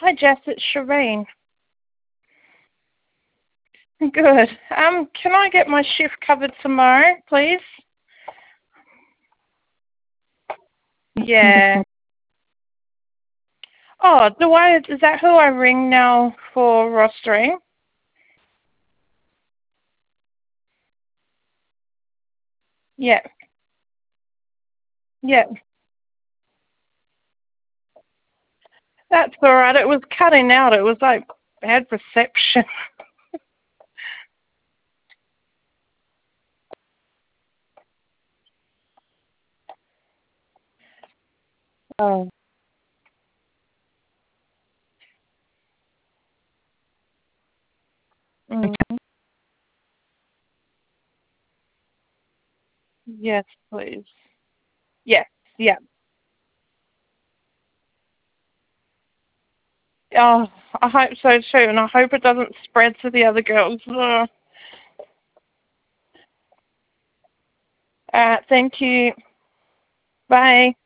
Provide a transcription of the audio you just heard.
Hi, Jess. It's Shireen. Good. Can I get my shift covered tomorrow, please? Yeah. Oh, is that who I ring now for rostering? Yeah. Yeah. That's all right. It was cutting out. It was like bad reception. Oh. Mm. Yes, please. Yes. Yeah. Oh, I hope so too, and I hope it doesn't spread to the other girls. Thank you. Bye.